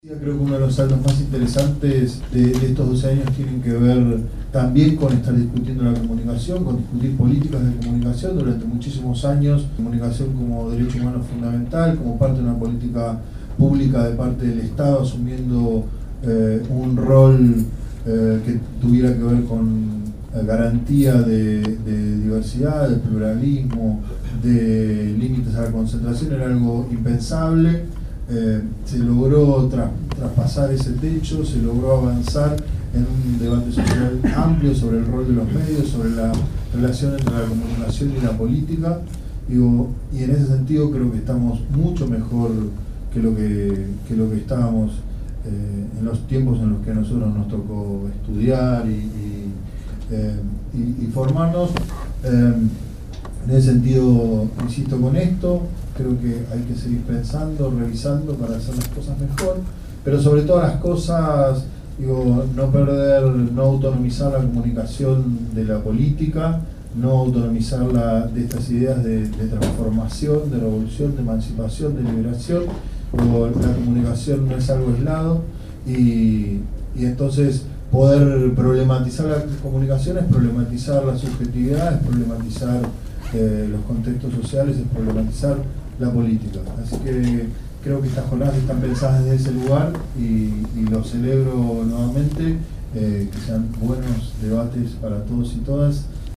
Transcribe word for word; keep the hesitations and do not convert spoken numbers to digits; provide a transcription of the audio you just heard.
Creo que uno de los saltos más interesantes de, de estos doce años tienen que ver también con estar discutiendo la comunicación, con discutir políticas de comunicación durante muchísimos años, comunicación como derecho humano fundamental, como parte de una política pública de parte del Estado, asumiendo eh, un rol eh, que tuviera que ver con eh, garantía de, de diversidad, de pluralismo, de límites a la concentración, era algo impensable. Eh, se logró tra traspasar ese techo, se logró avanzar en un debate social amplio sobre el rol de los medios, sobre la relación entre la comunicación y la política. Digo, y en ese sentido creo que estamos mucho mejor que lo que, que, lo que estábamos eh, en los tiempos en los que a nosotros nos tocó estudiar y, y, eh, y, y formarnos. Eh, en ese sentido, insisto con esto, creo que hay que seguir pensando, revisando para hacer las cosas mejor, pero sobre todas las cosas, digo, no perder, no autonomizar la comunicación de la política, no autonomizarla de estas ideas de, de transformación, de revolución, de emancipación, de liberación. Digo, la comunicación no es algo aislado y, y entonces poder problematizar la comunicación es problematizar la subjetividad, es problematizar eh, los contextos sociales, es problematizar la política. Así que creo que estas jornadas están pensadas desde ese lugar y, y lo celebro nuevamente, eh, que sean buenos debates para todos y todas.